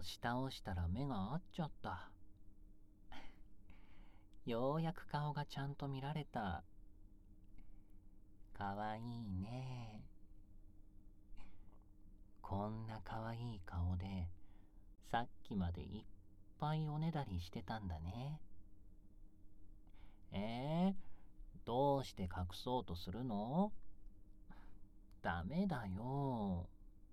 押し倒したら目が合っちゃった。ようやく顔がちゃんと見られた。かわいいね。こんなかわいい顔でさっきまでいっぱいおねだりしてたんだね。どうして隠そうとするの？ダメだよ。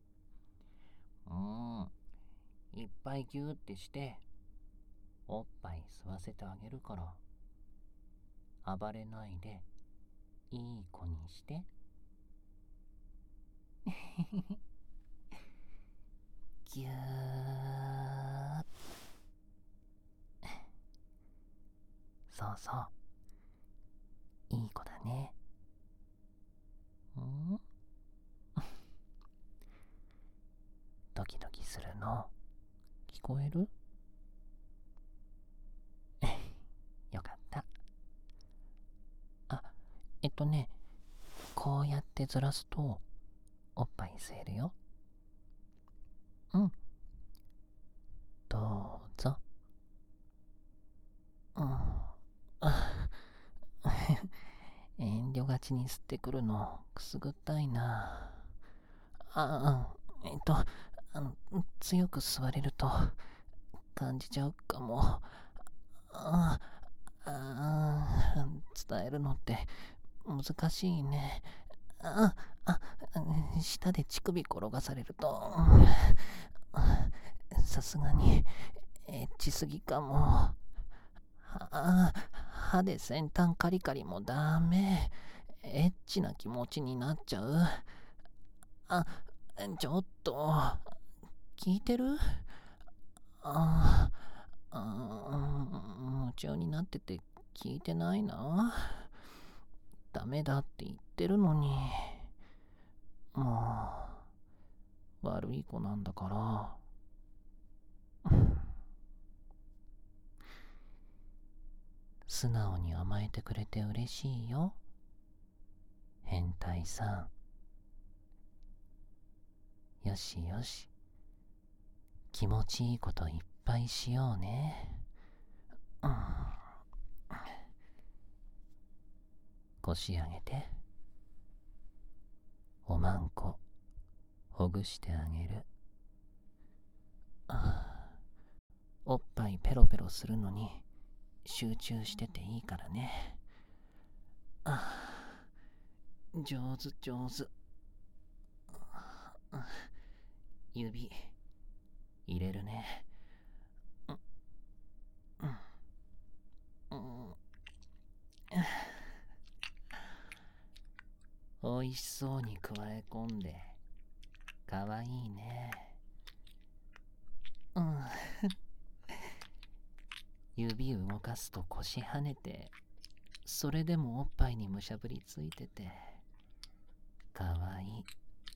いっぱいギューってしておっぱい吸わせてあげるから暴れないでいい子にして。ぎゅー。そうそう、いい子だね。ドキドキするの聞こえる？よかった。あ、こうやってずらすとおっぱい吸えるよ。どうぞ。遠慮がちに吸ってくるのくすぐったいな。あ、強く吸われると感じちゃうかも。伝えるのって難しいね。舌で乳首転がされると、さすがにエッチすぎかも。歯で先端カリカリもダメ。エッチな気持ちになっちゃう。ちょっと、聞いてる？夢中になってて聞いてないな。ダメだって言ってるのに。もう、悪い子なんだから。素直に甘えてくれて嬉しいよ。変態さん。よしよし。気持ちいいこといっぱいしようね。腰上げて。おまんこ、ほぐしてあげる。おっぱいペロペロするのに集中してていいからね。上手上手。指入れるね。おいしそうにくわえ込んでかわいいね。指動かすと腰跳ねて、それでもおっぱいにむしゃぶりついててかわいい。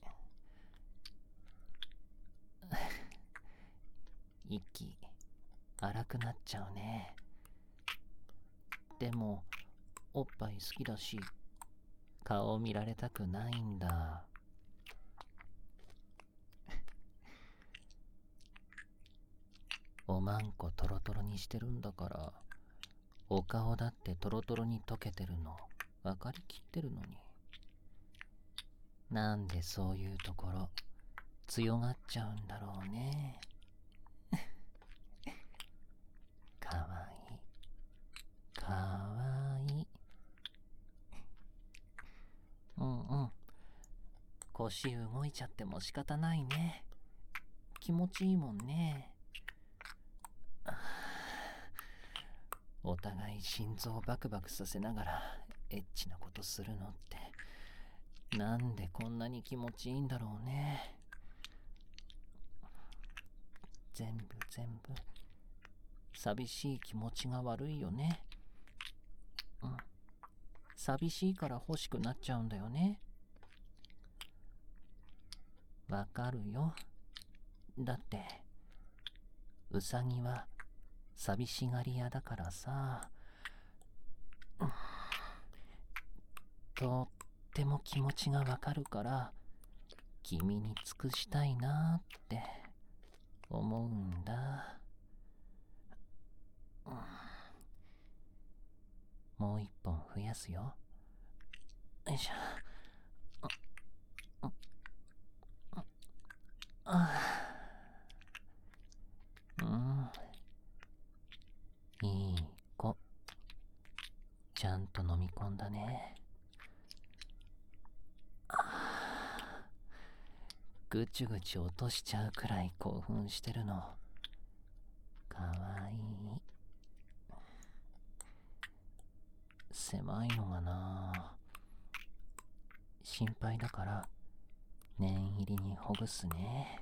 息荒くなっちゃうね。でもおっぱい好きだし顔見られたくないんだ。おまんこトロトロにしてるんだから、お顔だってトロトロに溶けてるの分かりきってるのに。なんでそういうところ強がっちゃうんだろうね。かわいいかわいい。腰動いちゃっても仕方ないね。気持ちいいもんね。お互い心臓バクバクさせながらエッチなことするのってなんでこんなに気持ちいいんだろうね。全部寂しい気持ちが悪いよね。寂しいから欲しくなっちゃうんだよね。わかるよ。だってウサギは寂しがり屋だからさ。とっても気持ちがわかるから君に尽くしたいなって思うんだ。もう一本増やすよ。よいしょ。いい子。ちゃんと飲み込んだね。ぐちゅぐちゅ落としちゃうくらい興奮してるの。かわいい。狭いのがな。心配だから念入りにほぐすね。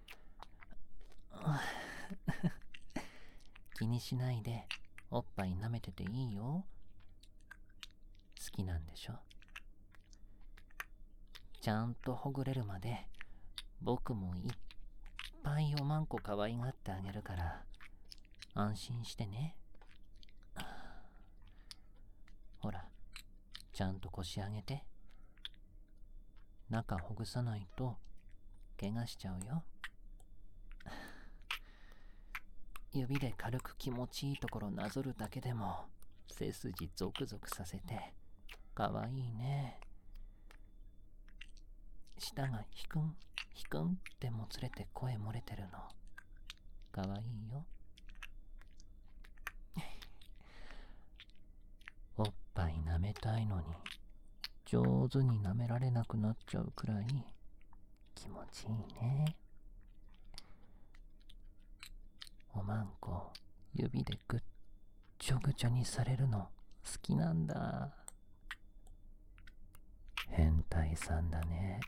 気にしないでおっぱい舐めてていいよ。好きなんでしょ。ちゃんとほぐれるまで僕もいっぱいおまんこ可愛がってあげるから安心してね。ほら、ちゃんと腰上げて。中ほぐさないと怪我しちゃうよ。指で軽く気持ちいいところなぞるだけでも背筋ゾクゾクさせてかわいいね。舌がヒクンヒクンってもつれて声漏れてるのかわいいよ。おっぱい舐めたいのに上手に舐められなくなっちゃうくらい気持ちいいね。おまんこ指でぐっちょぐちょにされるの好きなんだ。変態さんだね。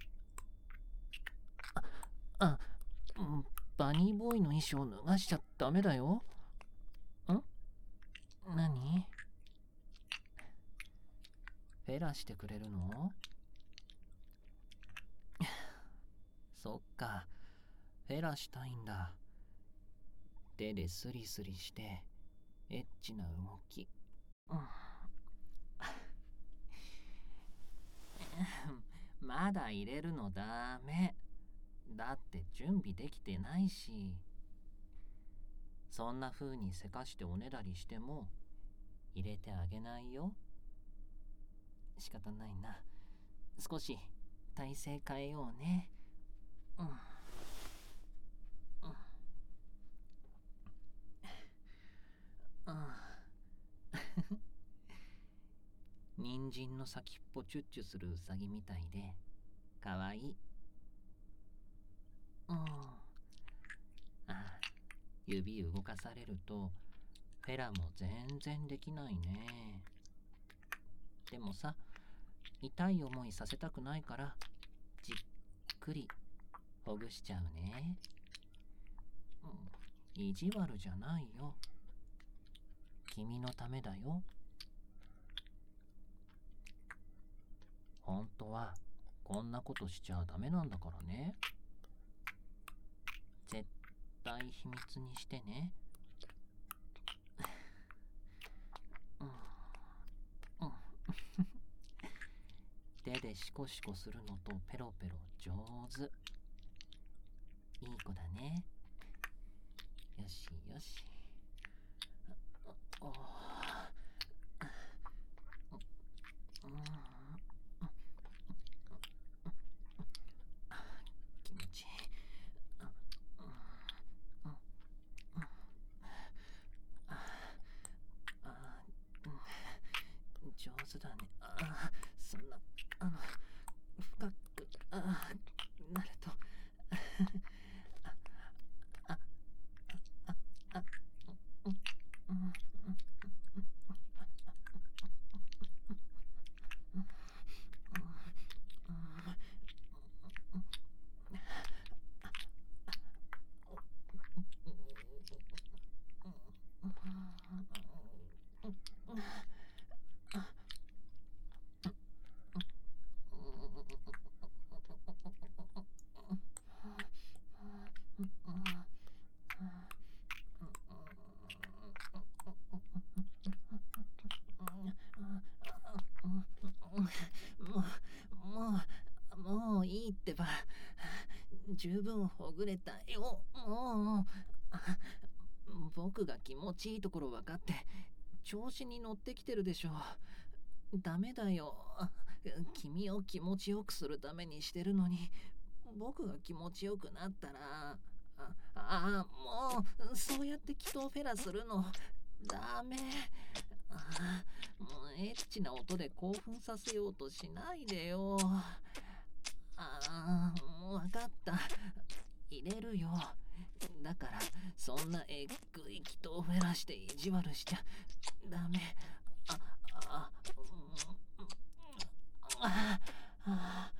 バニーボーイの衣装脱がしちゃダメだよ。何？フェラしてくれるの？そっか、フェラしたいんだ。手でスリスリしてエッチな動き。まだ入れるのダメ。だって準備できてないし。そんな風にせかしておねだりしても入れてあげないよ。仕方ないな。少し体勢変えようね。人参の先っぽチュッチュするウサギみたいでかわいい。指動かされるとフェラも全然できないね。でもさ、痛い思いさせたくないからじっくりほぐしちゃうね。意地悪じゃないよ。君のためだよ。本当はこんなことしちゃダメなんだからね。絶対秘密にしてね。手でシコシコするのとペロペロ上手。いい子だね。よしよし。気持ちいい。上手だね。そんな深くなるともういいってば。 十分ほぐれたよ。もう僕が気持ちいいところ分かって調子に乗ってきてるでしょ。ダメだよ。君を気持ちよくするためにしてるのに、僕が気持ちよくなったら、もうそうやって祈祷フェラするのダメ。もうエッチな音で興奮させようとしないでよ。もう分かった。入れるよ。だからそんなえっぐい祈祷フェラして意地悪しちゃダメ。ああああ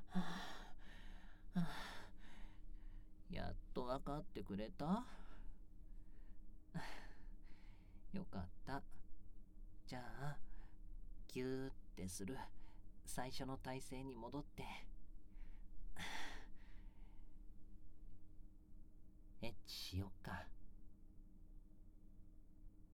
あやっと分かってくれた？よかった。じゃあギューってする最初の体勢に戻って